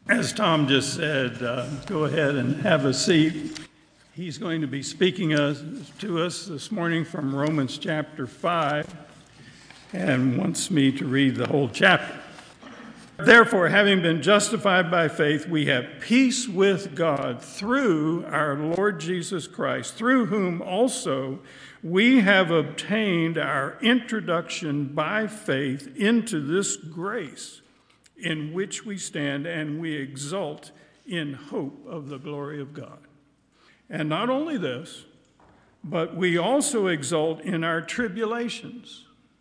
As Tom just said, go ahead and have a seat. He's going to be speaking to us this morning from Romans chapter 5 and wants me to read the whole chapter. Therefore, having been justified by faith, we have peace with God through our Lord Jesus Christ, through whom also we have obtained our introduction by faith into this grace in which we stand, and we exult in hope of the glory of God. And not only this, but we also exult in our tribulations,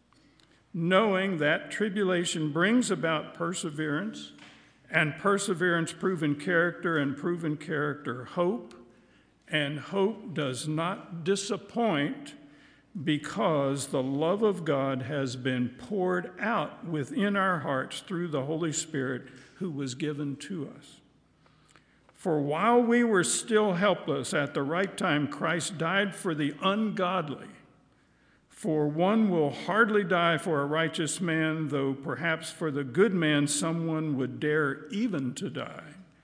knowing that tribulation brings about perseverance, and perseverance proven character, and proven character hope, and hope does not disappoint, because the love of God has been poured out within our hearts through the Holy Spirit who was given to us. For while we were still helpless, at the right time Christ died for the ungodly. For one will hardly die for a righteous man, though perhaps for the good man someone would dare even to die.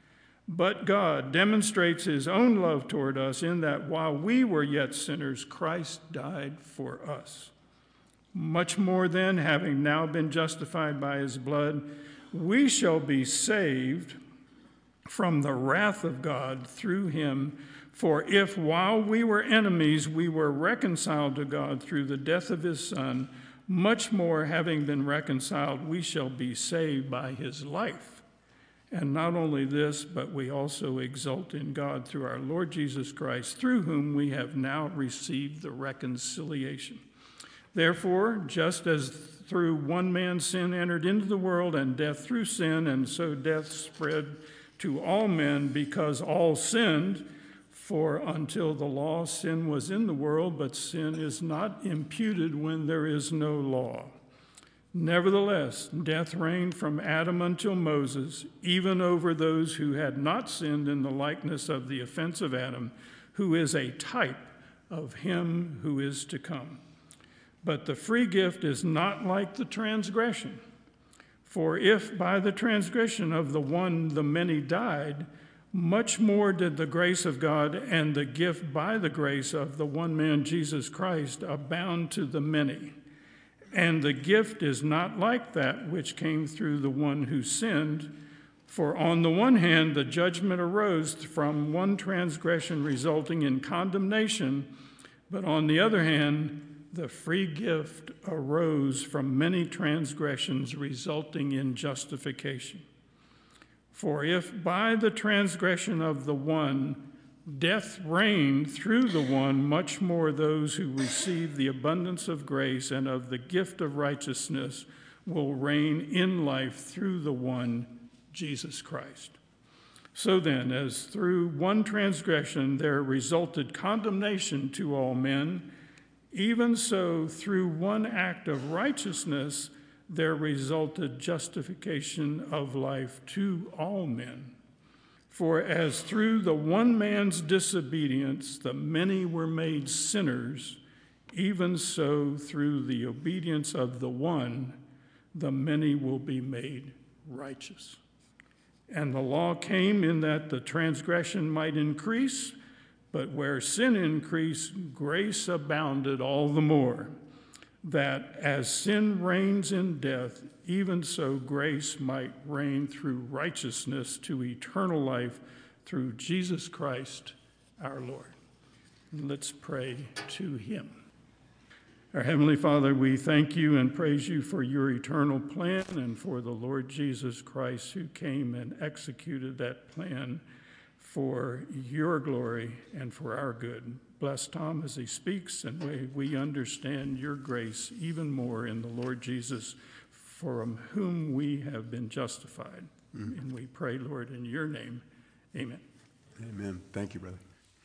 But God demonstrates his own love toward us in that while we were yet sinners, Christ died for us. Much more then, having now been justified by his blood, we shall be saved from the wrath of God through him. For if while we were enemies, we were reconciled to God through the death of his Son, much more having been reconciled, we shall be saved by his life. And not only this, but we also exult in God through our Lord Jesus Christ, through whom we have now received the reconciliation. Therefore, just as through one man's sin entered into the world, and death through sin, and so death spread to all men because all sinned, for until the law, sin was in the world, but sin is not imputed when there is no law. Nevertheless, death reigned from Adam until Moses, even over those who had not sinned in the likeness of the offense of Adam, who is a type of him who is to come. But the free gift is not like the transgression. For if by the transgression of the one the many died, much more did the grace of God and the gift by the grace of the one man Jesus Christ abound to the many. And the gift is not like that which came through the one who sinned. For on the one hand, the judgment arose from one transgression resulting in condemnation, but on the other hand, the free gift arose from many transgressions resulting in justification. For if by the transgression of the one death reigned through the one, much more those who receive the abundance of grace and of the gift of righteousness will reign in life through the one, Jesus Christ. So then, as through one transgression there resulted condemnation to all men, even so through one act of righteousness there resulted justification of life to all men. For as through the one man's disobedience the many were made sinners, even so through the obedience of the one the many will be made righteous. And the law came in that the transgression might increase, but where sin increased, grace abounded all the more, that as sin reigns in death, even so grace might reign through righteousness to eternal life through Jesus Christ our Lord. Let's pray to him. Our Heavenly Father, we thank you and praise you for your eternal plan and for the Lord Jesus Christ who came and executed that plan for your glory and for our good. Bless Tom as he speaks, and may we understand your grace even more in the Lord Jesus, from whom we have been justified. And we pray, Lord, in your name. Amen. Amen. Thank you, brother.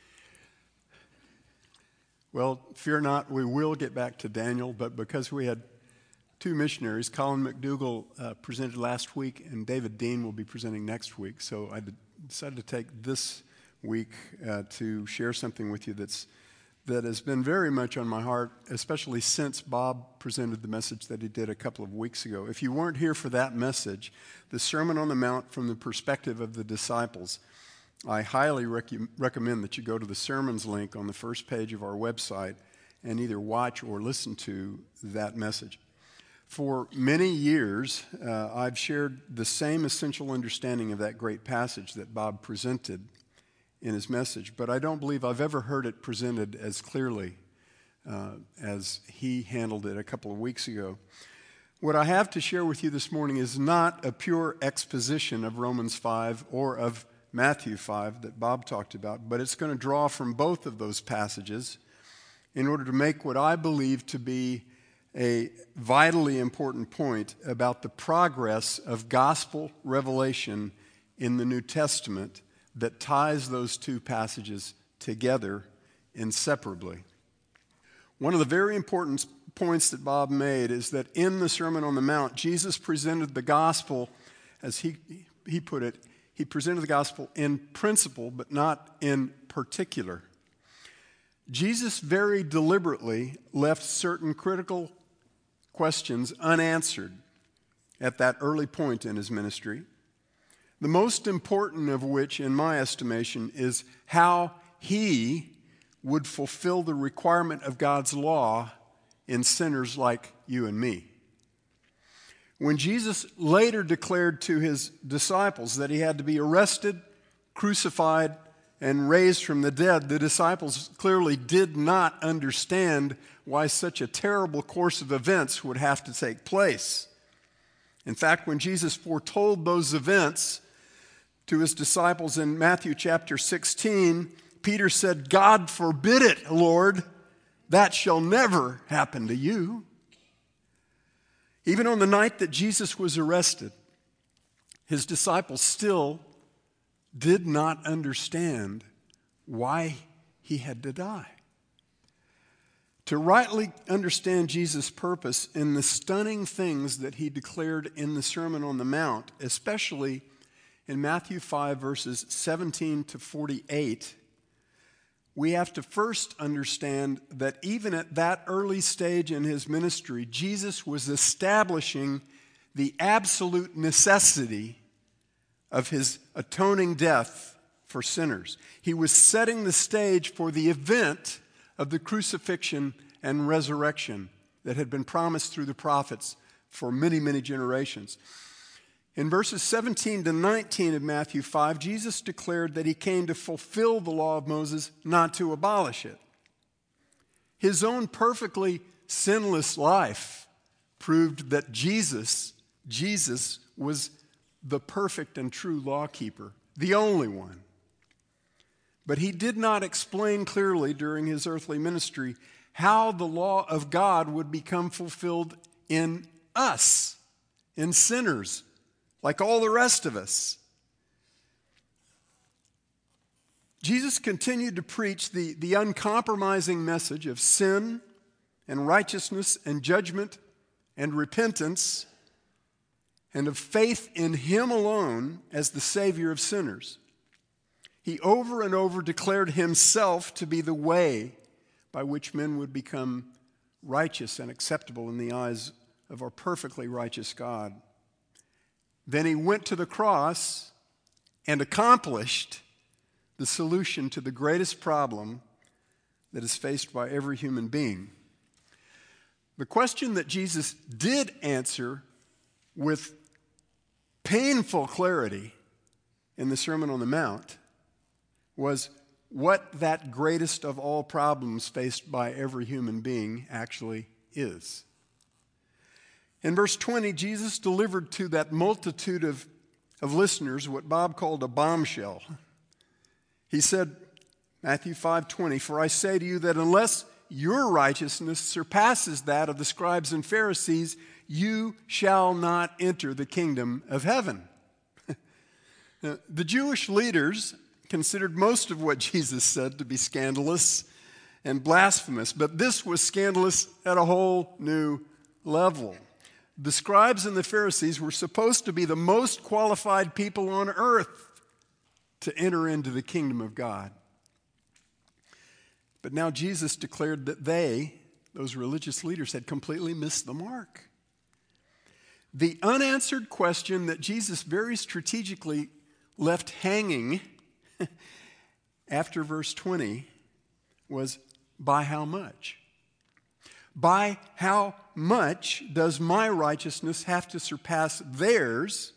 Well, fear not, we will get back to Daniel, but because we had two missionaries, Colin McDougall presented last week, and David Dean will be presenting next week, so I decided to take this week to share something with you that's that has been very much on my heart, especially since Bob presented the message that he did a couple of weeks ago. If you weren't here for that message, the Sermon on the Mount from the perspective of the disciples, I highly recommend that you go to the sermons link on the first page of our website and either watch or listen to that message. For many years, I've shared the same essential understanding of that great passage that Bob presented in his message, but I don't believe I've ever heard it presented as clearly as he handled it a couple of weeks ago. What I have to share with you this morning is not a pure exposition of Romans 5 or of Matthew 5 that Bob talked about, but it's going to draw from both of those passages in order to make what I believe to be a vitally important point about the progress of gospel revelation in the New Testament that ties those two passages together inseparably. One of the very important points that Bob made is that in the Sermon on the Mount, Jesus presented the gospel, as he put it, he presented the gospel in principle, but not in particular. Jesus very deliberately left certain critical questions unanswered at that early point in his ministry. The most important of which, in my estimation, is how he would fulfill the requirement of God's law in sinners like you and me. When Jesus later declared to his disciples that he had to be arrested, crucified, and raised from the dead, the disciples clearly did not understand why such a terrible course of events would have to take place. In fact, when Jesus foretold those events to his disciples in Matthew chapter 16, Peter said, "God forbid it, Lord, that shall never happen to you." Even on the night that Jesus was arrested, his disciples still did not understand why he had to die. To rightly understand Jesus' purpose in the stunning things that he declared in the Sermon on the Mount, especially in Matthew 5, verses 17 to 48, we have to first understand that even at that early stage in his ministry, Jesus was establishing the absolute necessity of his atoning death for sinners. He was setting the stage for the event of the crucifixion and resurrection that had been promised through the prophets for many, many generations. In verses 17 to 19 of Matthew 5, Jesus declared that he came to fulfill the law of Moses, not to abolish it. His own perfectly sinless life proved that Jesus was the perfect and true lawkeeper, the only one. But he did not explain clearly during his earthly ministry how the law of God would become fulfilled in us, in sinners, like all the rest of us. Jesus continued to preach the uncompromising message of sin and righteousness and judgment and repentance and of faith in him alone as the Savior of sinners. He over and over declared himself to be the way by which men would become righteous and acceptable in the eyes of our perfectly righteous God. Then he went to the cross and accomplished the solution to the greatest problem that is faced by every human being. The question that Jesus did answer with painful clarity in the Sermon on the Mount was what that greatest of all problems faced by every human being actually is. In verse 20, Jesus delivered to that multitude of listeners what Bob called a bombshell. He said, Matthew 5:20, "For I say to you that unless your righteousness surpasses that of the scribes and Pharisees, you shall not enter the kingdom of heaven." The Jewish leaders considered most of what Jesus said to be scandalous and blasphemous, but this was scandalous at a whole new level. The scribes and the Pharisees were supposed to be the most qualified people on earth to enter into the kingdom of God. But now Jesus declared that they, those religious leaders, had completely missed the mark. The unanswered question that Jesus very strategically left hanging after verse 20 was, by how much? By how much does my righteousness have to surpass theirs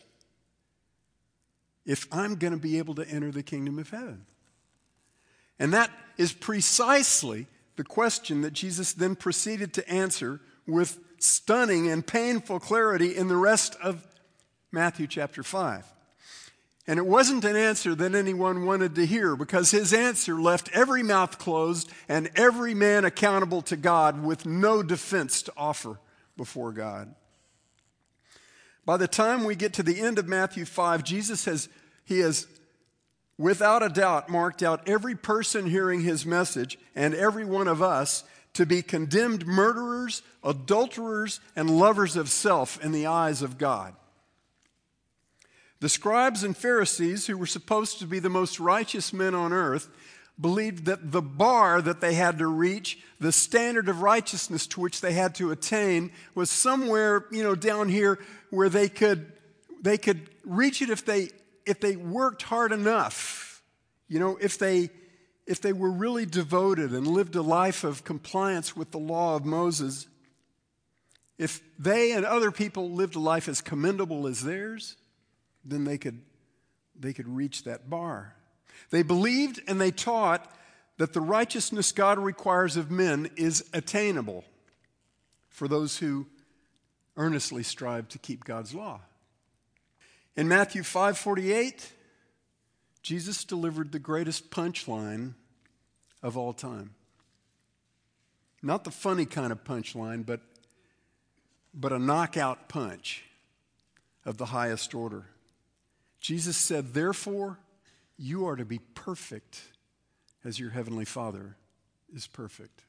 if I'm going to be able to enter the kingdom of heaven? And that is precisely the question that Jesus then proceeded to answer with stunning and painful clarity in the rest of Matthew chapter 5. And it wasn't an answer that anyone wanted to hear, because his answer left every mouth closed and every man accountable to God with no defense to offer before God. By the time we get to the end of Matthew 5, Jesus has without a doubt marked out every person hearing his message and every one of us to be condemned murderers, adulterers, and lovers of self in the eyes of God. The scribes and Pharisees, who were supposed to be the most righteous men on earth, believed that the bar that they had to reach, the standard of righteousness to which they had to attain, was somewhere, down here where they could reach it if they worked hard enough. If they were really devoted and lived a life of compliance with the law of Moses, if they and other people lived a life as commendable as theirs, then they could reach that bar. They believed and they taught that the righteousness God requires of men is attainable for those who earnestly strive to keep God's law. In Matthew 5:48, Jesus delivered the greatest punchline of all time. Not the funny kind of punchline, but a knockout punch of the highest order. Jesus said, "Therefore, you are to be perfect as your heavenly Father is perfect."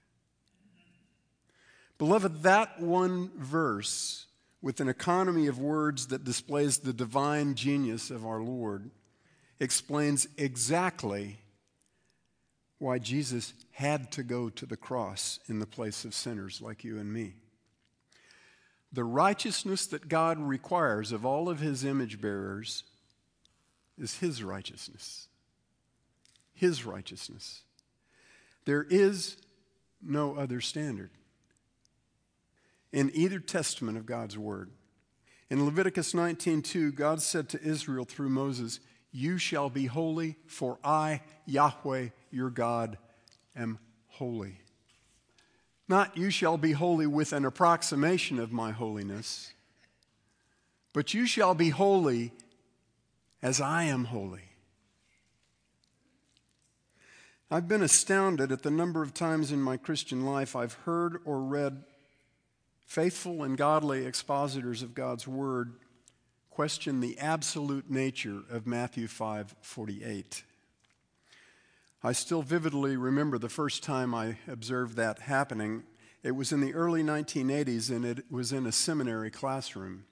Beloved, that one verse, with an economy of words that displays the divine genius of our Lord, explains exactly why Jesus had to go to the cross in the place of sinners like you and me. The righteousness that God requires of all of his image bearers is his righteousness. His righteousness. There is no other standard in either testament of God's word. In Leviticus 19:2, God said to Israel through Moses, "You shall be holy, for I, Yahweh, your God, am holy." Not "you shall be holy with an approximation of my holiness," but "you shall be holy as I am holy." I've been astounded at the number of times in my Christian life I've heard or read faithful and godly expositors of God's word question the absolute nature of Matthew 5:48. I still vividly remember the first time I observed that happening. It was in the early 1980s, and it was in a seminary classroom.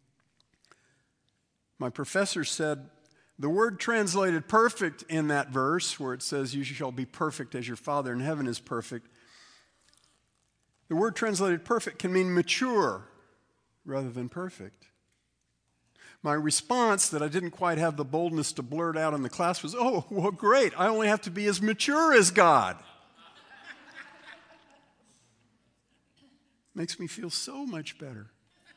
My professor said, the word translated perfect in that verse, where it says, "You shall be perfect as your Father in heaven is perfect," the word translated perfect can mean mature rather than perfect. My response that I didn't quite have the boldness to blurt out in the class was, "Oh, well, great. I only have to be as mature as God." Makes me feel so much better.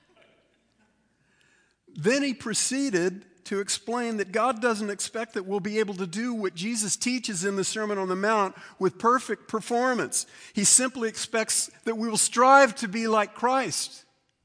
Then he proceeded to explain that God doesn't expect that we'll be able to do what Jesus teaches in the Sermon on the Mount with perfect performance. He simply expects that we will strive to be like Christ.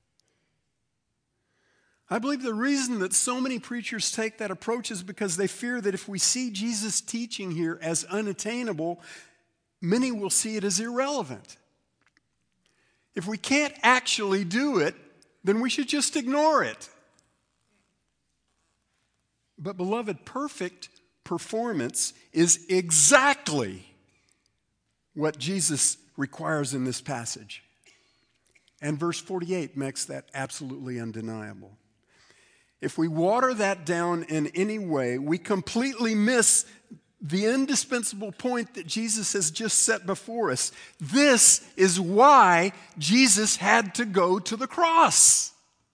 I believe the reason that so many preachers take that approach is because they fear that if we see Jesus' teaching here as unattainable, many will see it as irrelevant. If we can't actually do it, then we should just ignore it. But beloved, perfect performance is exactly what Jesus requires in this passage. And verse 48 makes that absolutely undeniable. If we water that down in any way, we completely miss the indispensable point that Jesus has just set before us. This is why Jesus had to go to the cross.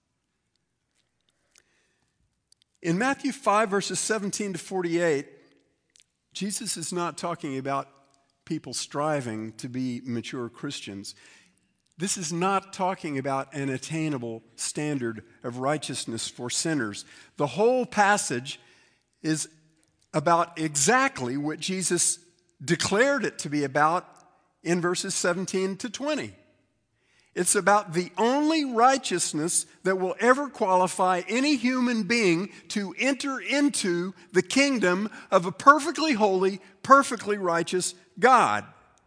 In Matthew 5, verses 17 to 48, Jesus is not talking about people striving to be mature Christians. This is not talking about an attainable standard of righteousness for sinners. The whole passage is about exactly what Jesus declared it to be about in verses 17 to 20. It's about the only righteousness that will ever qualify any human being to enter into the kingdom of a perfectly holy, perfectly righteous God.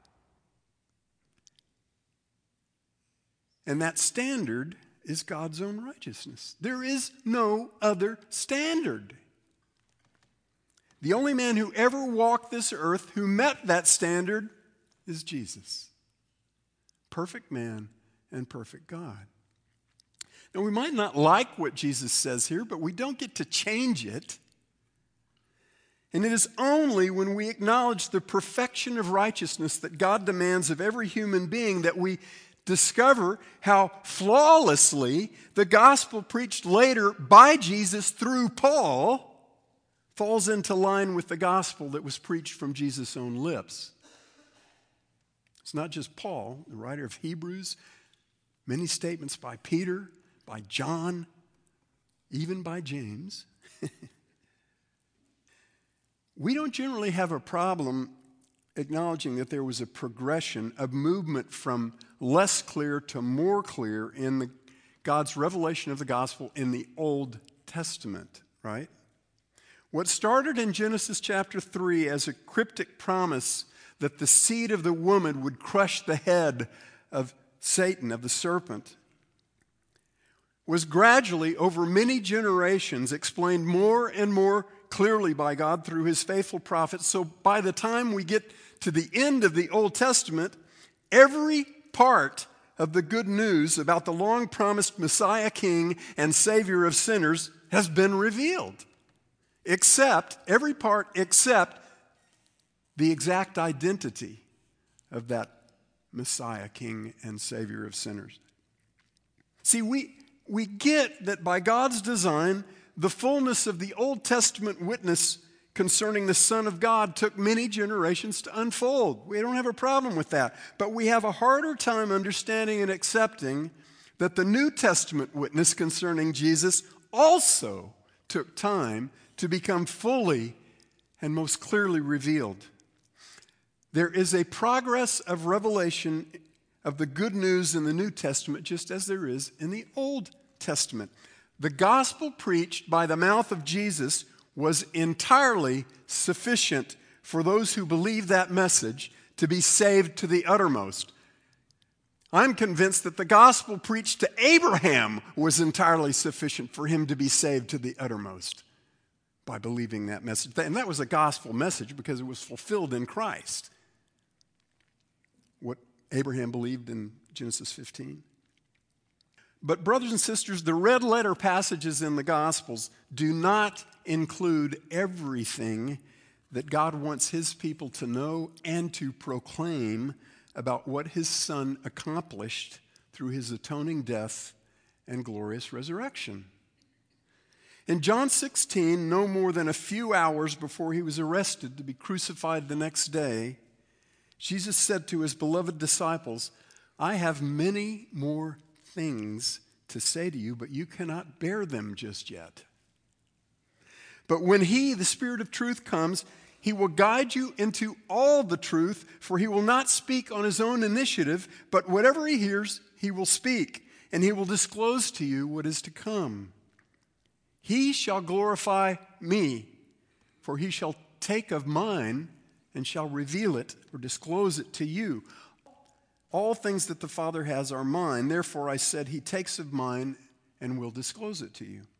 And that standard is God's own righteousness. There is no other standard. The only man who ever walked this earth who met that standard is Jesus. Perfect man and perfect God. Now, we might not like what Jesus says here, but we don't get to change it. And it is only when we acknowledge the perfection of righteousness that God demands of every human being that we discover how flawlessly the gospel preached later by Jesus through Paul falls into line with the gospel that was preached from Jesus' own lips. It's not just Paul, the writer of Hebrews, many statements by Peter, by John, even by James. We don't generally have a problem acknowledging that there was a progression, a movement from less clear to more clear in God's revelation of the gospel in the Old Testament, right? What started in Genesis chapter 3 as a cryptic promise that the seed of the woman would crush the head of Satan, of the serpent, was gradually, over many generations, explained more and more clearly by God through his faithful prophets. So by the time we get to the end of the Old Testament, every part of the good news about the long-promised Messiah King and Savior of sinners has been revealed. Every part except the exact identity of that Messiah, King, and Savior of sinners. See, we get that by God's design, the fullness of the Old Testament witness concerning the Son of God took many generations to unfold. We don't have a problem with that. But we have a harder time understanding and accepting that the New Testament witness concerning Jesus also took time to become fully and most clearly revealed. There is a progress of revelation of the good news in the New Testament just as there is in the Old Testament. The gospel preached by the mouth of Jesus was entirely sufficient for those who believe that message to be saved to the uttermost. I'm convinced that the gospel preached to Abraham was entirely sufficient for him to be saved to the uttermost by believing that message. And that was a gospel message because it was fulfilled in Christ. What Abraham believed in Genesis 15. But brothers and sisters, the red letter passages in the Gospels do not include everything that God wants his people to know and to proclaim about what his Son accomplished through his atoning death and glorious resurrection. In John 16, no more than a few hours before he was arrested to be crucified the next day, Jesus said to his beloved disciples, "I have many more things to say to you, but you cannot bear them just yet. But when he, the Spirit of truth, comes, he will guide you into all the truth, for he will not speak on his own initiative, but whatever he hears, he will speak, and he will disclose to you what is to come. He shall glorify me, for he shall take of mine and shall reveal it or disclose it to you. All things that the Father has are mine. Therefore I said, he takes of mine and will disclose it to you."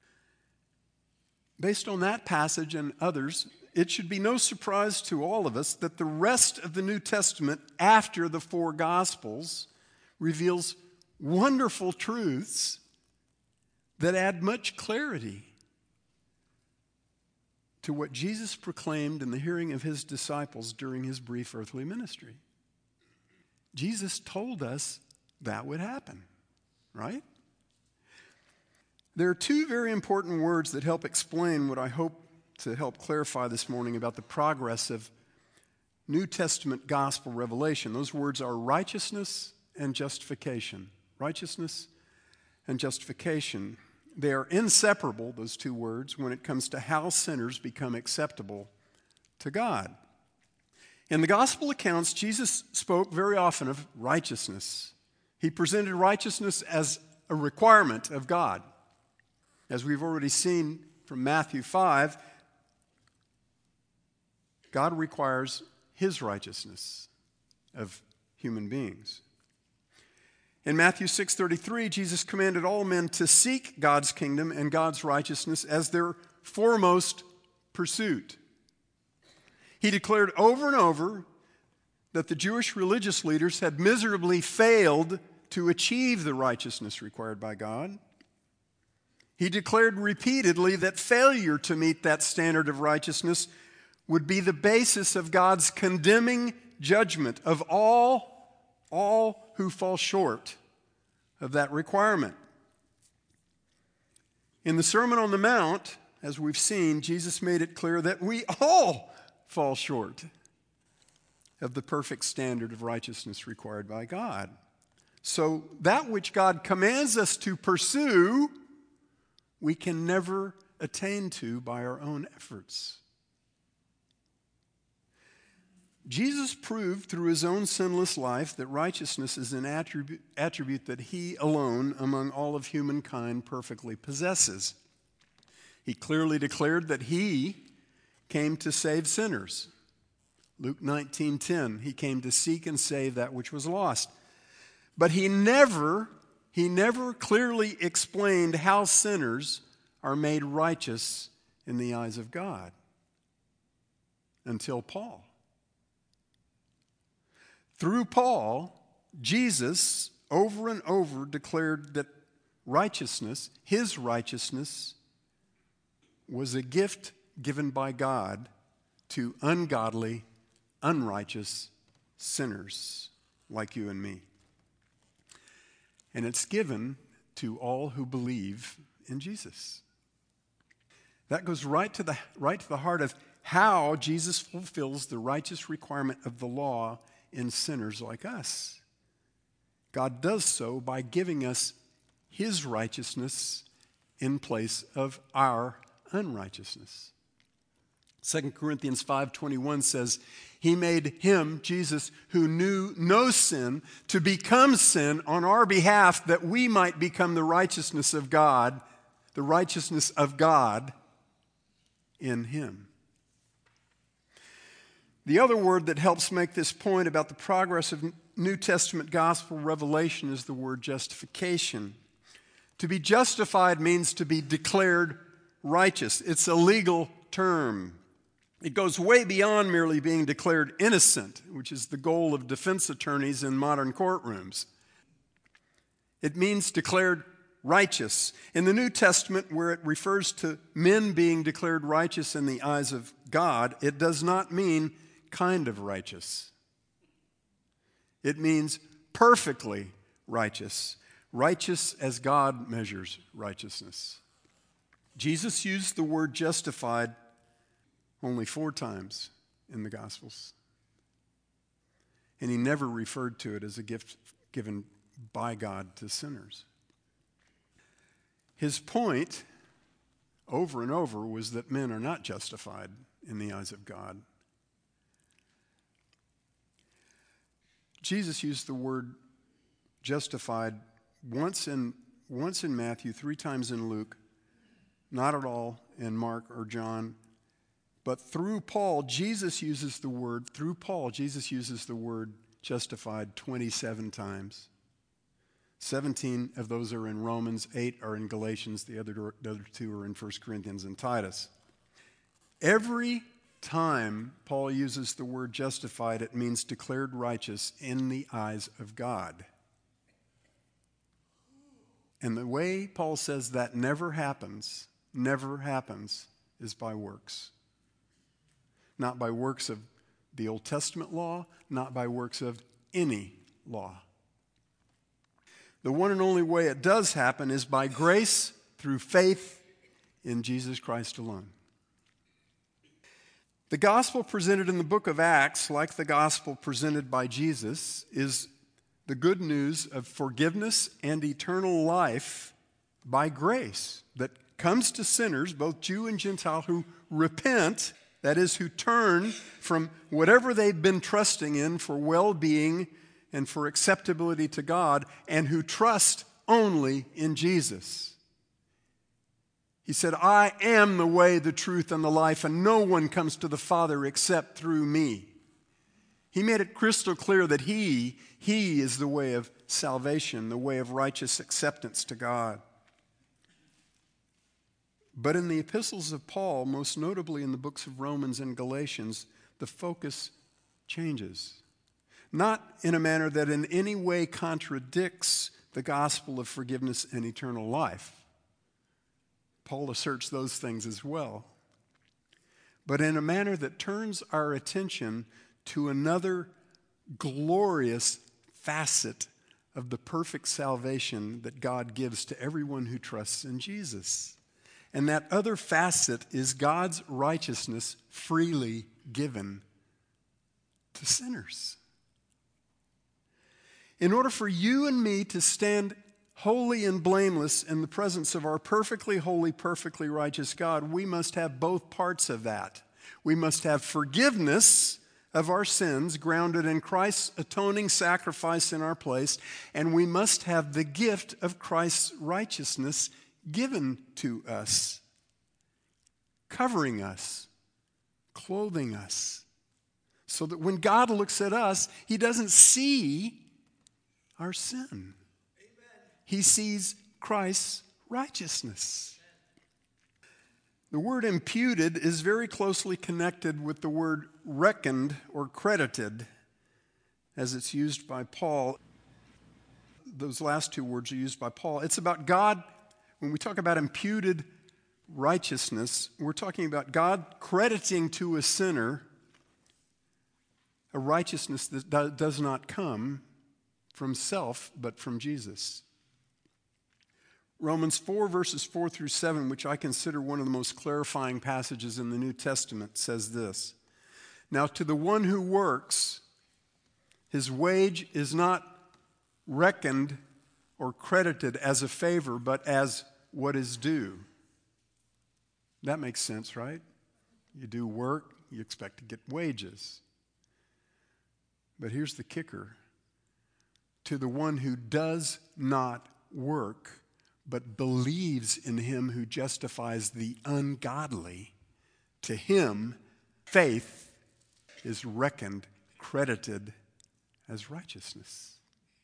Based on that passage and others, it should be no surprise to all of us that the rest of the New Testament after the four Gospels reveals wonderful truths that add much clarity to what Jesus proclaimed in the hearing of his disciples during his brief earthly ministry. Jesus told us that would happen, right? There are two very important words that help explain what I hope to help clarify this morning about the progress of New Testament gospel revelation. Those words are righteousness and justification. Righteousness and justification. They are inseparable, those two words, when it comes to how sinners become acceptable to God. In the gospel accounts, Jesus spoke very often of righteousness. He presented righteousness as a requirement of God. As we've already seen from Matthew 5, God requires his righteousness of human beings. In Matthew 6:33, Jesus commanded all men to seek God's kingdom and God's righteousness as their foremost pursuit. He declared over and over that the Jewish religious leaders had miserably failed to achieve the righteousness required by God. He declared repeatedly that failure to meet that standard of righteousness would be the basis of God's condemning judgment of all who fall short of that requirement. In the Sermon on the Mount, as we've seen, Jesus made it clear that we all fall short of the perfect standard of righteousness required by God. So that which God commands us to pursue, we can never attain to by our own efforts. Jesus proved through his own sinless life that righteousness is an attribute that he alone, among all of humankind, perfectly possesses. He clearly declared that he came to save sinners. Luke 19:10, he came to seek and save that which was lost. But he never clearly explained how sinners are made righteous in the eyes of God until Paul. Through Paul, Jesus over and over declared that righteousness, his righteousness, was a gift given by God to ungodly, unrighteous sinners like you and me. And it's given to all who believe in Jesus. That goes right to the heart of how Jesus fulfills the righteous requirement of the law in sinners like us. God does so by giving us his righteousness in place of our unrighteousness. 2 Corinthians 5:21 says, he made him, Jesus, who knew no sin, to become sin on our behalf that we might become the righteousness of God in him. The other word that helps make this point about the progress of New Testament gospel revelation is the word justification. To be justified means to be declared righteous. It's a legal term. It goes way beyond merely being declared innocent, which is the goal of defense attorneys in modern courtrooms. It means declared righteous. In the New Testament, where it refers to men being declared righteous in the eyes of God, it does not mean kind of righteous. It means perfectly righteous. Righteous as God measures righteousness. Jesus used the word justified only 4 times in the Gospels. And he never referred to it as a gift given by God to sinners. His point over and over was that men are not justified in the eyes of God. Jesus used the word justified once in Matthew, 3 times in Luke, not at all in Mark or John. But through Paul, Jesus uses the word justified 27 times. 17 of those are in Romans, 8 are in Galatians, the other 2 are in 1 Corinthians and Titus. Every time Paul uses the word justified, it means declared righteous in the eyes of God. And the way Paul says that never happens, is by works. not by works of the Old Testament law, not by works of any law. The one and only way it does happen is by grace through faith in Jesus Christ alone. The gospel presented in the book of Acts, like the gospel presented by Jesus, is the good news of forgiveness and eternal life by grace that comes to sinners, both Jew and Gentile, who repent, that is, who turn from whatever they've been trusting in for well-being and for acceptability to God, and who trust only in Jesus. He said, I am the way, the truth, and the life, and no one comes to the Father except through me. He made it crystal clear that He is the way of salvation, the way of righteous acceptance to God. But in the epistles of Paul, most notably in the books of Romans and Galatians, the focus changes. Not in a manner that in any way contradicts the gospel of forgiveness and eternal life. Paul asserts those things as well. But in a manner that turns our attention to another glorious facet of the perfect salvation that God gives to everyone who trusts in Jesus. And that other facet is God's righteousness freely given to sinners. In order for you and me to stand holy and blameless in the presence of our perfectly holy, perfectly righteous God, we must have both parts of that. We must have forgiveness of our sins grounded in Christ's atoning sacrifice in our place, and we must have the gift of Christ's righteousness given to us, covering us, clothing us, so that when God looks at us, He doesn't see our sin. Amen. He sees Christ's righteousness. The word imputed is very closely connected with the word reckoned or credited as it's used by Paul. Those last two words are used by Paul. It's about God. When we talk about imputed righteousness, we're talking about God crediting to a sinner a righteousness that does not come from self, but from Jesus. Romans 4, verses 4 through 7, which I consider one of the most clarifying passages in the New Testament, says this: Now to the one who works, his wage is not reckoned or credited as a favor, but as what is due. That makes sense, right? You do work, you expect to get wages. But here's the kicker. To the one who does not work, but believes in Him who justifies the ungodly, to him faith is reckoned, credited as righteousness.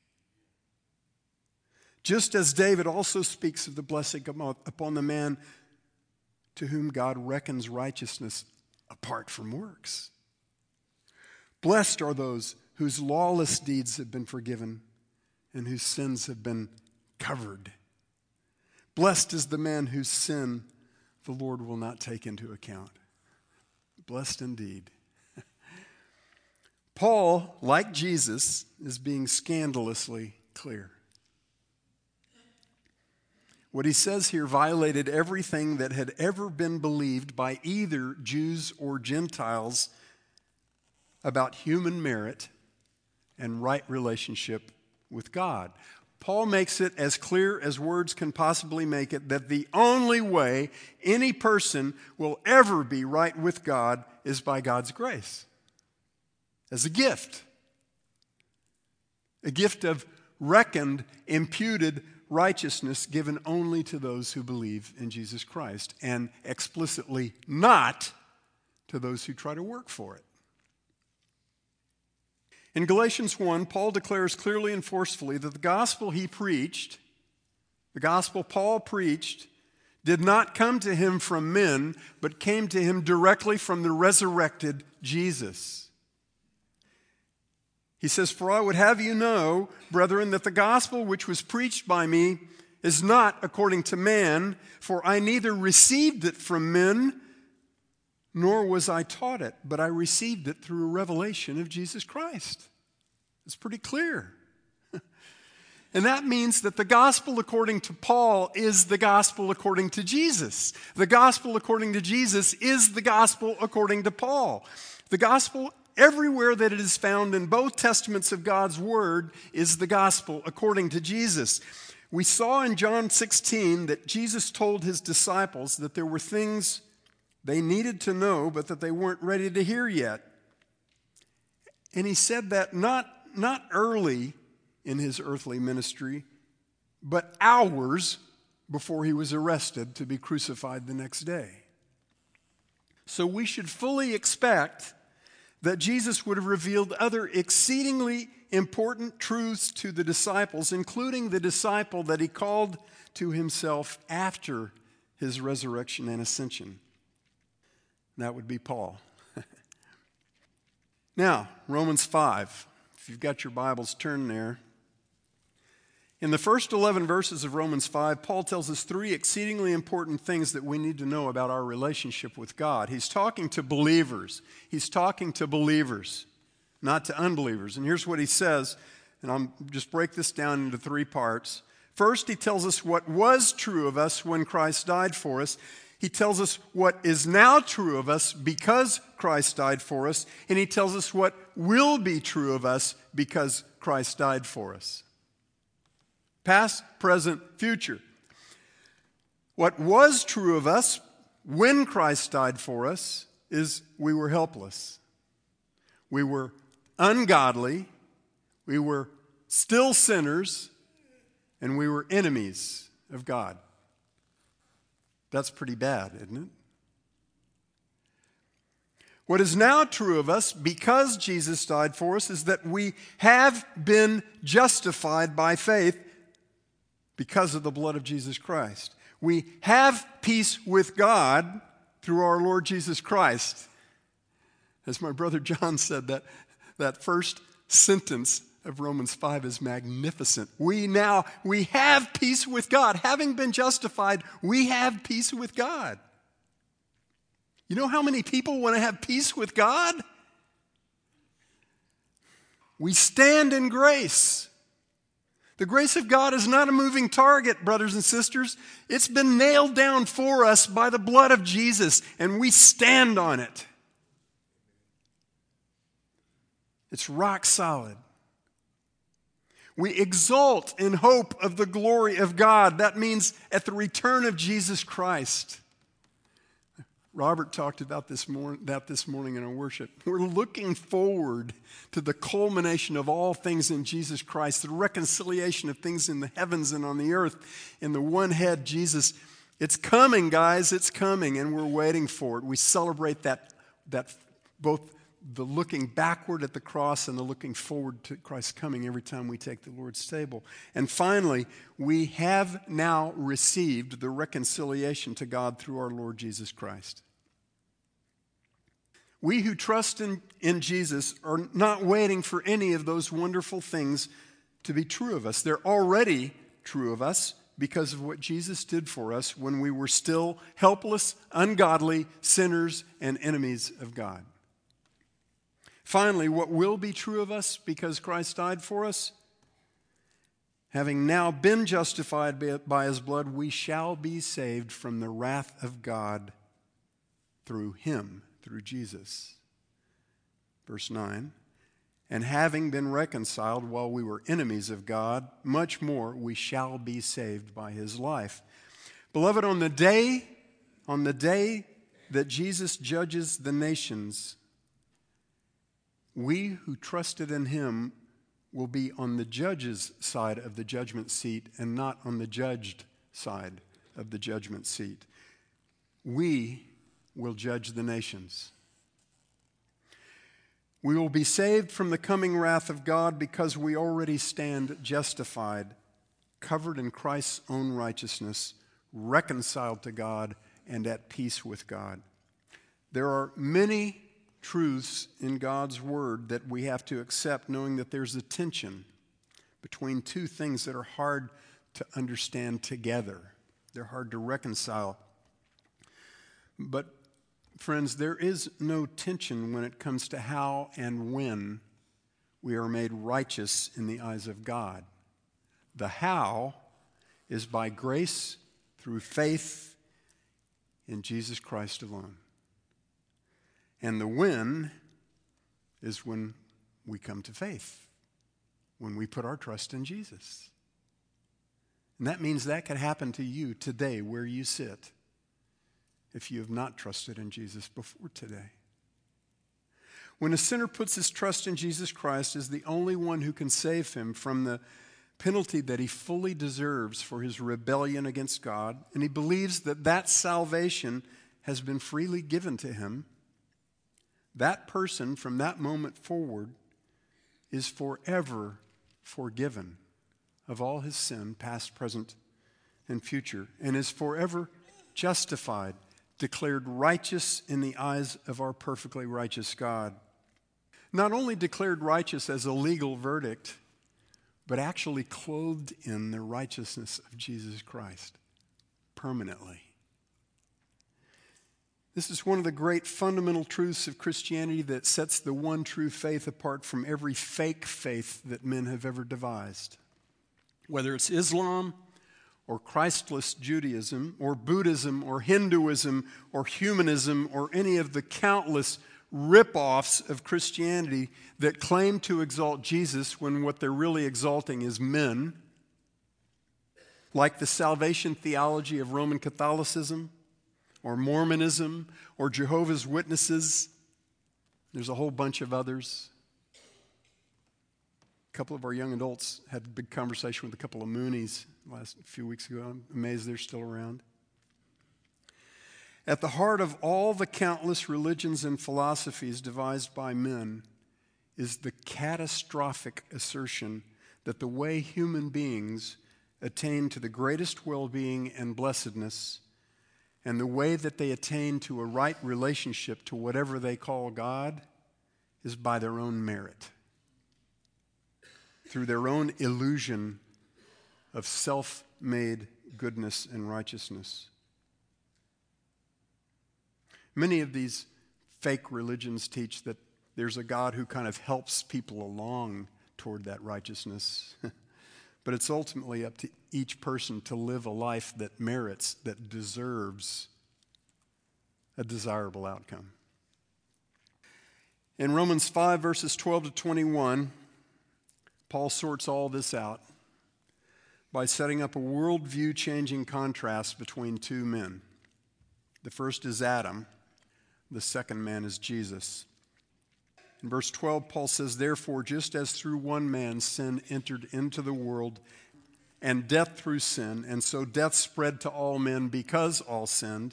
Just as David also speaks of the blessing upon the man to whom God reckons righteousness apart from works. Blessed are those whose lawless deeds have been forgiven and whose sins have been covered. Blessed is the man whose sin the Lord will not take into account. Blessed indeed. Paul, like Jesus, is being scandalously clear. What he says here violated everything that had ever been believed by either Jews or Gentiles about human merit and right relationship with God. Paul makes it as clear as words can possibly make it that the only way any person will ever be right with God is by God's grace. As a gift of reckoned, imputed righteousness given only to those who believe in Jesus Christ, and explicitly not to those who try to work for it. In Galatians 1, Paul declares clearly and forcefully that the gospel he preached, the gospel Paul preached, did not come to him from men, but came to him directly from the resurrected Jesus. He says, For I would have you know, brethren, that the gospel which was preached by me is not according to man, for I neither received it from men, nor was I taught it, but I received it through a revelation of Jesus Christ. It's pretty clear. And that means that the gospel according to Paul is the gospel according to Jesus. The gospel according to Jesus is the gospel according to Paul. The gospel, everywhere that it is found in both testaments of God's word, is the gospel according to Jesus. We saw in John 16 that Jesus told his disciples that there were things they needed to know, but that they weren't ready to hear yet. And he said that not early in his earthly ministry, but hours before he was arrested to be crucified the next day. So we should fully expect that Jesus would have revealed other exceedingly important truths to the disciples, including the disciple that he called to himself after his resurrection and ascension. That would be Paul. Now, Romans 5. If you've got your Bibles, turn there. In the first 11 verses of Romans 5, Paul tells us three exceedingly important things that we need to know about our relationship with God. He's talking to believers. He's talking to believers, not to unbelievers. And here's what he says, and I'll just break this down into three parts. First, he tells us what was true of us when Christ died for us. He tells us what is now true of us because Christ died for us. And he tells us what will be true of us because Christ died for us. Past, present, future. What was true of us when Christ died for us is we were helpless. We were ungodly. We were still sinners. And we were enemies of God. That's pretty bad, isn't it? What is now true of us because Jesus died for us is that we have been justified by faith because of the blood of Jesus Christ. We have peace with God through our Lord Jesus Christ. As my brother John said, that first sentence of Romans 5 is magnificent. We have peace with God. Having been justified, we have peace with God. You know how many people want to have peace with God? We stand in grace. The grace of God is not a moving target, brothers and sisters. It's been nailed down for us by the blood of Jesus, and we stand on it. It's rock solid. We exult in hope of the glory of God. That means at the return of Jesus Christ. Robert talked about this morning in our worship. We're looking forward to the culmination of all things in Jesus Christ, the reconciliation of things in the heavens and on the earth in the one head, Jesus. It's coming, guys. It's coming, and we're waiting for it. We celebrate that both the looking backward at the cross and the looking forward to Christ's coming every time we take the Lord's table. And finally, we have now received the reconciliation to God through our Lord Jesus Christ. We who trust in Jesus are not waiting for any of those wonderful things to be true of us. They're already true of us because of what Jesus did for us when we were still helpless, ungodly, sinners, and enemies of God. Finally, what will be true of us because Christ died for us? Having now been justified by his blood, we shall be saved from the wrath of God through him, through Jesus. Verse 9, and having been reconciled while we were enemies of God, much more we shall be saved by his life. Beloved, on the day that Jesus judges the nations, we who trusted in him will be on the judge's side of the judgment seat and not on the judged side of the judgment seat. We will judge the nations. We will be saved from the coming wrath of God because we already stand justified, covered in Christ's own righteousness, reconciled to God, and at peace with God. There are many truths in God's word that we have to accept, knowing that there's a tension between two things that are hard to understand together. They're hard to reconcile. But Friends, there is no tension when it comes to how and when we are made righteous in the eyes of God. The how is by grace through faith in Jesus Christ alone. And the when is when we come to faith, when we put our trust in Jesus. And that means that could happen to you today where you sit if you have not trusted in Jesus before today. When a sinner puts his trust in Jesus Christ as the only one who can save him from the penalty that he fully deserves for his rebellion against God, and he believes that that salvation has been freely given to him, that person from that moment forward is forever forgiven of all his sin, past, present, and future, and is forever justified, declared righteous in the eyes of our perfectly righteous God. Not only declared righteous as a legal verdict, but actually clothed in the righteousness of Jesus Christ permanently. This is one of the great fundamental truths of Christianity that sets the one true faith apart from every fake faith that men have ever devised. Whether it's Islam or Christless Judaism or Buddhism or Hinduism or humanism or any of the countless rip-offs of Christianity that claim to exalt Jesus when what they're really exalting is men, like the salvation theology of Roman Catholicism or Mormonism or Jehovah's Witnesses. There's a whole bunch of others. A couple of our young adults had a big conversation with a couple of Moonies last few weeks ago. I'm amazed they're still around. At the heart of all the countless religions and philosophies devised by men is the catastrophic assertion that the way human beings attain to the greatest well-being and blessedness, and the way that they attain to a right relationship to whatever they call God, is by their own merit, through their own illusion of self-made goodness and righteousness. Many of these fake religions teach that there's a God who kind of helps people along toward that righteousness. But it's ultimately up to each person to live a life that merits, that deserves a desirable outcome. In Romans 5, verses 12 to 21, Paul sorts all this out by setting up a worldview-changing contrast between two men. The first is Adam. The second man is Jesus. In verse 12, Paul says, "Therefore, just as through one man sin entered into the world, and death through sin, and so death spread to all men because all sinned."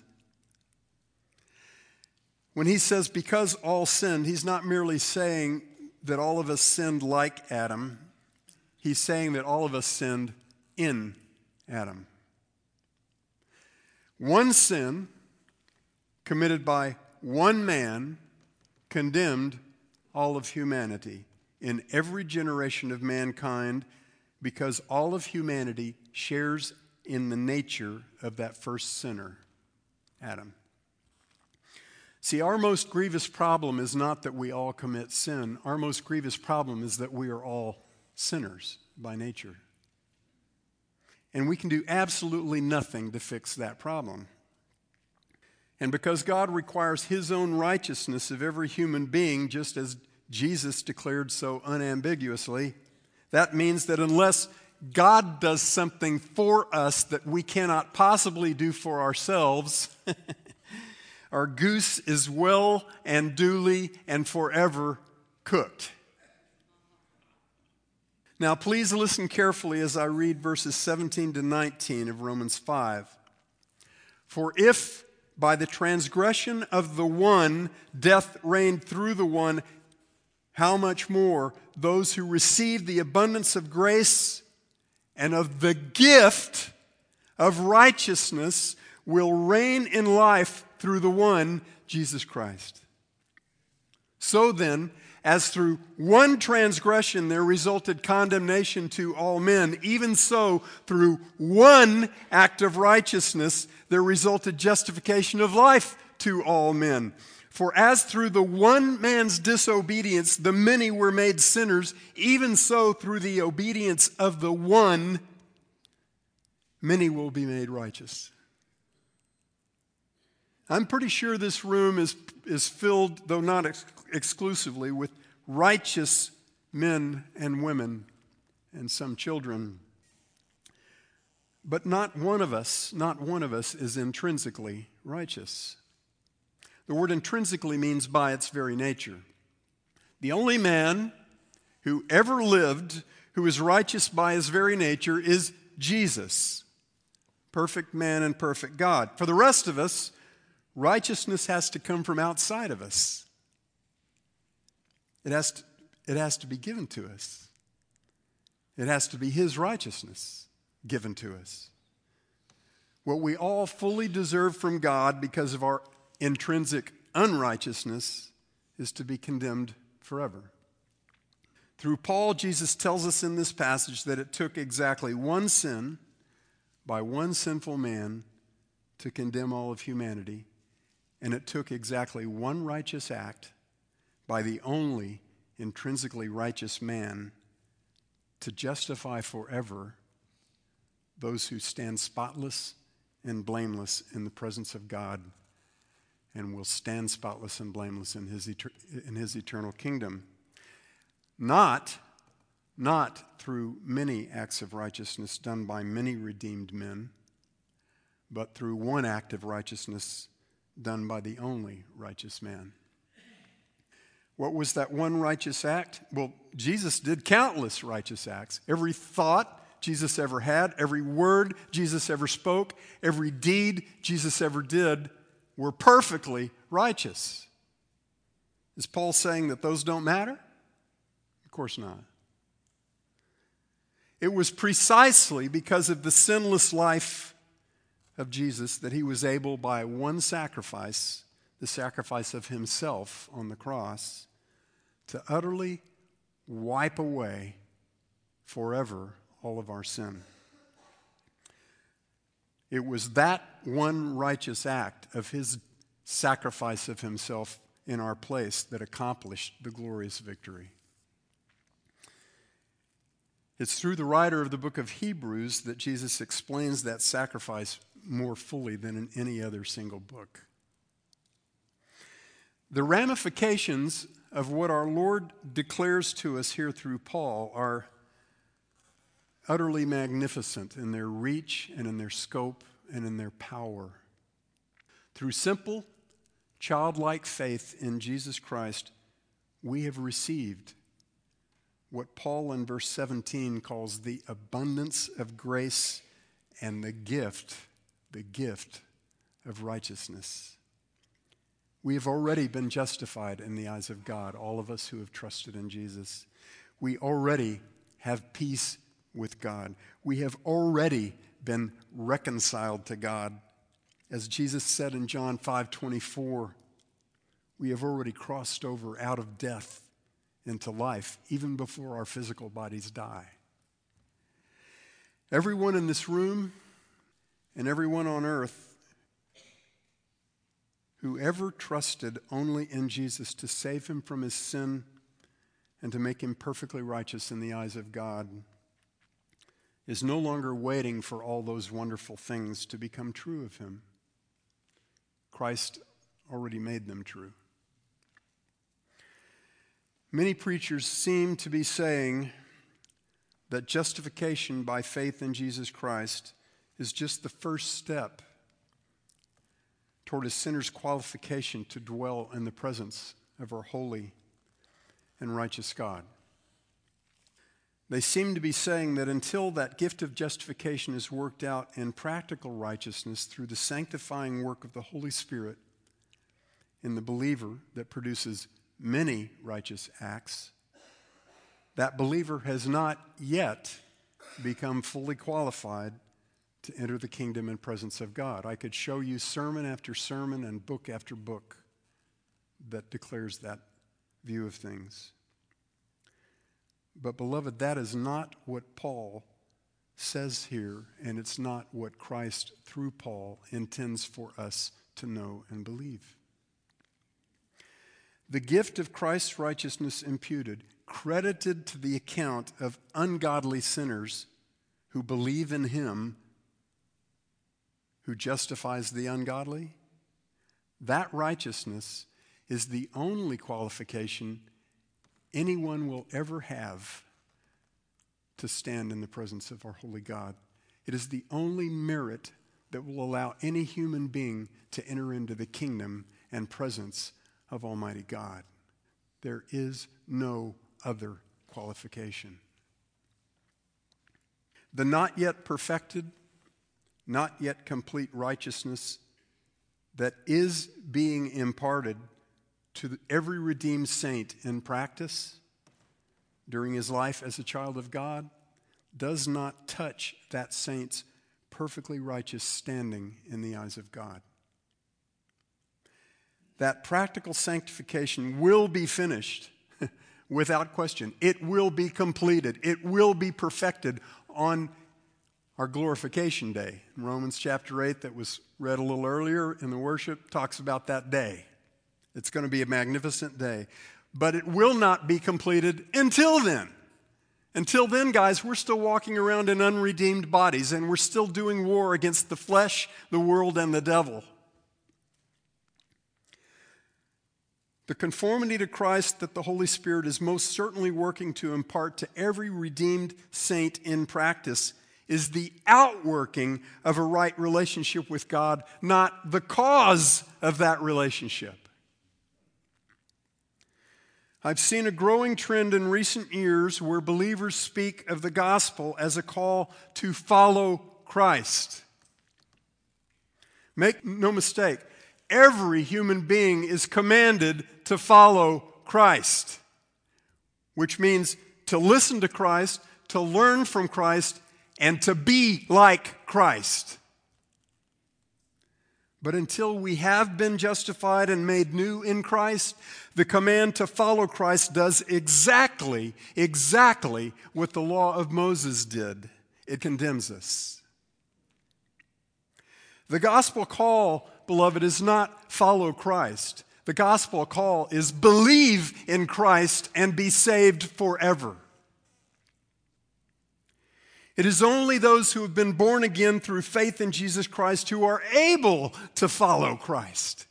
When he says because all sinned, he's not merely saying that all of us sinned like Adam. He's saying that all of us sinned in Adam. One sin committed by one man condemned all of humanity in every generation of mankind, because all of humanity shares in the nature of that first sinner, Adam. See, our most grievous problem is not that we all commit sin. Our most grievous problem is that we are all sinners by nature. And we can do absolutely nothing to fix that problem. And because God requires His own righteousness of every human being, just as Jesus declared so unambiguously, that means that unless God does something for us that we cannot possibly do for ourselves, our goose is well and duly and forever cooked. Now, please listen carefully as I read verses 17 to 19 of Romans 5. "For if by the transgression of the one, death reigned through the one, how much more those who receive the abundance of grace and of the gift of righteousness will reign in life through the one, Jesus Christ. So then, as through one transgression there resulted condemnation to all men, even so through one act of righteousness there resulted justification of life to all men. For as through the one man's disobedience the many were made sinners, even so through the obedience of the one, many will be made righteous. I'm pretty sure this room is filled, though not exclusively, with righteous men and women and some children. But not one of us is intrinsically righteous. The word intrinsically means by its very nature. The only man who ever lived who is righteous by his very nature is Jesus, perfect man and perfect God. For the rest of us, righteousness has to come from outside of us. It has to be given to us. It has to be His righteousness given to us. What we all fully deserve from God because of our intrinsic unrighteousness is to be condemned forever. Through Paul, Jesus tells us in this passage that it took exactly one sin by one sinful man to condemn all of humanity, and it took exactly one righteous act by the only intrinsically righteous man to justify forever those who stand spotless and blameless in the presence of God and will stand spotless and blameless in his eternal kingdom. Not through many acts of righteousness done by many redeemed men, but through one act of righteousness done by the only righteous man. What was that one righteous act? Well, Jesus did countless righteous acts. Every thought Jesus ever had, every word Jesus ever spoke, every deed Jesus ever did were perfectly righteous. Is Paul saying that those don't matter? Of course not. It was precisely because of the sinless life of Jesus that he was able, by one sacrifice, the sacrifice of himself on the cross, to utterly wipe away forever all of our sin. It was that one righteous act of his sacrifice of himself in our place that accomplished the glorious victory. It's through the writer of the book of Hebrews that Jesus explains that sacrifice more fully than in any other single book. The ramifications of what our Lord declares to us here through Paul are utterly magnificent in their reach and in their scope and in their power. Through simple, childlike faith in Jesus Christ, we have received what Paul in verse 17 calls the abundance of grace and the gift of righteousness. We have already been justified in the eyes of God, all of us who have trusted in Jesus. We already have peace with God. We have already been reconciled to God. As Jesus said in John 5:24, we have already crossed over out of death into life, even before our physical bodies die. Everyone in this room and everyone on earth who ever trusted only in Jesus to save him from his sin and to make him perfectly righteous in the eyes of God is no longer waiting for all those wonderful things to become true of him. Christ already made them true. Many preachers seem to be saying that justification by faith in Jesus Christ is just the first step toward a sinner's qualification to dwell in the presence of our holy and righteous God. They seem to be saying that until that gift of justification is worked out in practical righteousness through the sanctifying work of the Holy Spirit in the believer that produces many righteous acts, that believer has not yet become fully qualified to enter the kingdom and presence of God. I could show you sermon after sermon and book after book that declares that view of things. But beloved, that is not what Paul says here, and it's not what Christ through Paul intends for us to know and believe. The gift of Christ's righteousness imputed, credited to the account of ungodly sinners who believe in him who justifies the ungodly, that righteousness is the only qualification anyone will ever have to stand in the presence of our holy God. It is the only merit that will allow any human being to enter into the kingdom and presence of Almighty God. There is no other qualification. The not yet perfected, not yet complete righteousness that is being imparted to every redeemed saint in practice during his life as a child of God does not touch that saint's perfectly righteous standing in the eyes of God. That practical sanctification will be finished without question. It will be completed. It will be perfected on our glorification day. Romans chapter 8 that was read a little earlier in the worship talks about that day. It's going to be a magnificent day. But it will not be completed until then. Until then, guys, we're still walking around in unredeemed bodies, and we're still doing war against the flesh, the world, and the devil. The conformity to Christ that the Holy Spirit is most certainly working to impart to every redeemed saint in practice is the outworking of a right relationship with God, not the cause of that relationship. I've seen a growing trend in recent years where believers speak of the gospel as a call to follow Christ. Make no mistake, every human being is commanded to follow Christ, which means to listen to Christ, to learn from Christ, and to be like Christ. But until we have been justified and made new in Christ, the command to follow Christ does exactly what the law of Moses did. It condemns us. The gospel call, beloved, is not follow Christ. The gospel call is believe in Christ and be saved forever. It is only those who have been born again through faith in Jesus Christ who are able to follow Christ.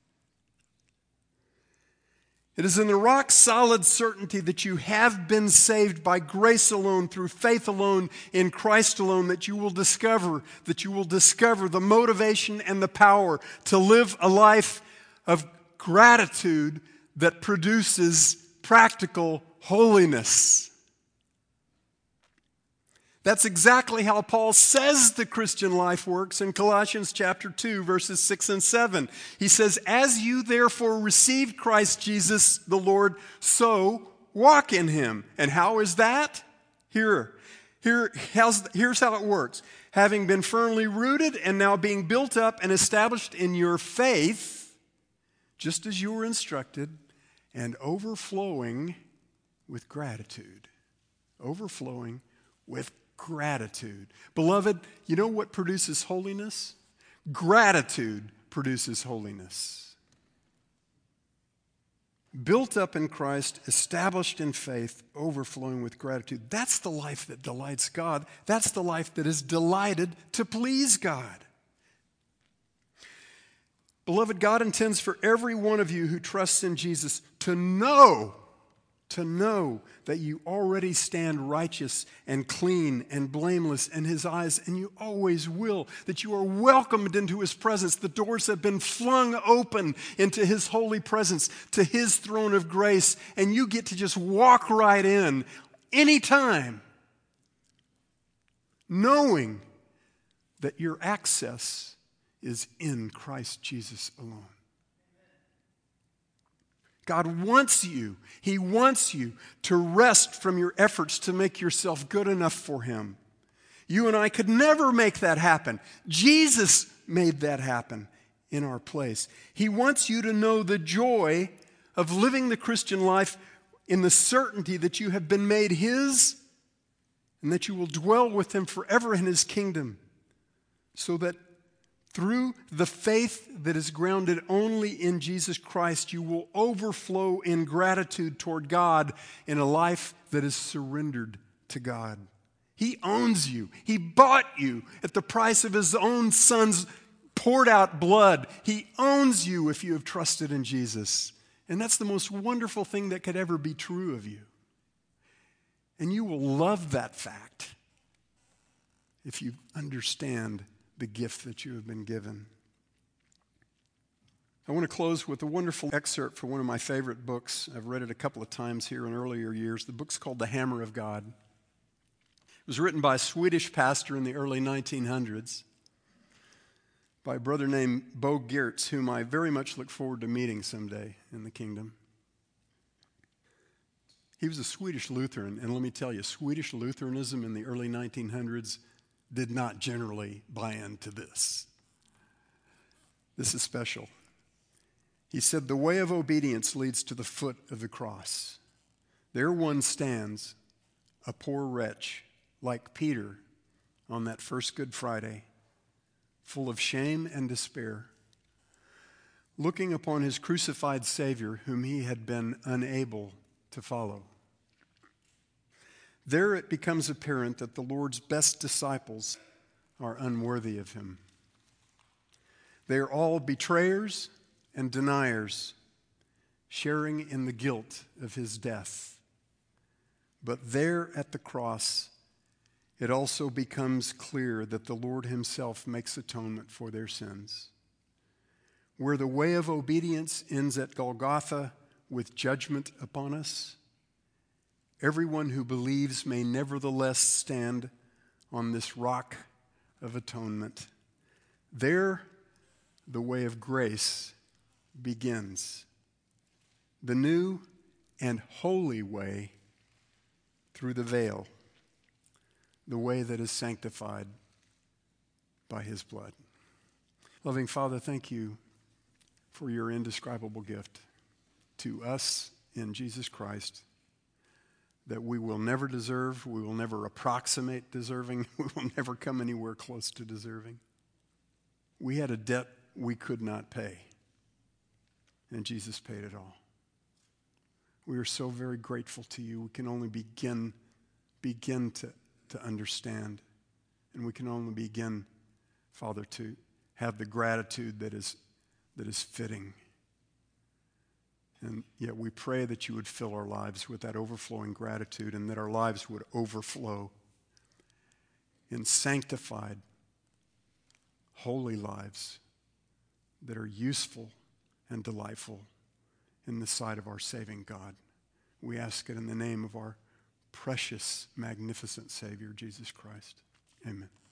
It is in the rock-solid certainty that you have been saved by grace alone, through faith alone, in Christ alone, that you will discover the motivation and the power to live a life of gratitude that produces practical holiness. That's exactly how Paul says the Christian life works in Colossians chapter 2, verses 6 and 7. He says, "As you therefore received Christ Jesus the Lord, so walk in him." And how is that? Here's how it works. Having been firmly rooted and now being built up and established in your faith, just as you were instructed, and overflowing with gratitude. Overflowing with gratitude. Beloved, you know what produces holiness? Gratitude produces holiness. Built up in Christ, established in faith, overflowing with gratitude. That's the life that delights God. That's the life that is delighted to please God. Beloved, God intends for every one of you who trusts in Jesus to know that you already stand righteous and clean and blameless in his eyes, and you always will, that you are welcomed into his presence. The doors have been flung open into his holy presence, to his throne of grace, and you get to just walk right in anytime, knowing that your access is in Christ Jesus alone. God wants you. He wants you to rest from your efforts to make yourself good enough for him. You and I could never make that happen. Jesus made that happen in our place. He wants you to know the joy of living the Christian life in the certainty that you have been made his and that you will dwell with him forever in his kingdom, so that Through the faith that is grounded only in Jesus Christ, you will overflow in gratitude toward God in a life that is surrendered to God. He owns you. He bought you at the price of His own Son's poured out blood. He owns you if you have trusted in Jesus. And that's the most wonderful thing that could ever be true of you. And you will love that fact if you understand the gift that you have been given. I want to close with a wonderful excerpt from one of my favorite books. I've read it a couple of times here in earlier years. The book's called The Hammer of God. It was written by a Swedish pastor in the early 1900s, by a brother named Bo Geertz, whom I very much look forward to meeting someday in the kingdom. He was a Swedish Lutheran, and let me tell you, Swedish Lutheranism in the early 1900s did not generally buy into this. This is special. He said, "The way of obedience leads to the foot of the cross. There one stands, a poor wretch, like Peter on that first Good Friday, full of shame and despair, looking upon his crucified Savior whom he had been unable to follow. There it becomes apparent that the Lord's best disciples are unworthy of Him. They are all betrayers and deniers, sharing in the guilt of His death. But there at the cross, it also becomes clear that the Lord Himself makes atonement for their sins. Where the way of obedience ends at Golgotha with judgment upon us, everyone who believes may nevertheless stand on this rock of atonement. There, the way of grace begins. The new and holy way through the veil. The way that is sanctified by His blood. Loving Father, thank You for Your indescribable gift to us in Jesus Christ that we will never deserve, we will never approximate deserving, we will never come anywhere close to deserving. We had a debt we could not pay, and Jesus paid it all. We are so very grateful to You. We can only begin to understand, and we can only begin, Father, to have the gratitude that is fitting. And yet we pray that You would fill our lives with that overflowing gratitude, and that our lives would overflow in sanctified, holy lives that are useful and delightful in the sight of our saving God. We ask it in the name of our precious, magnificent Savior, Jesus Christ. Amen.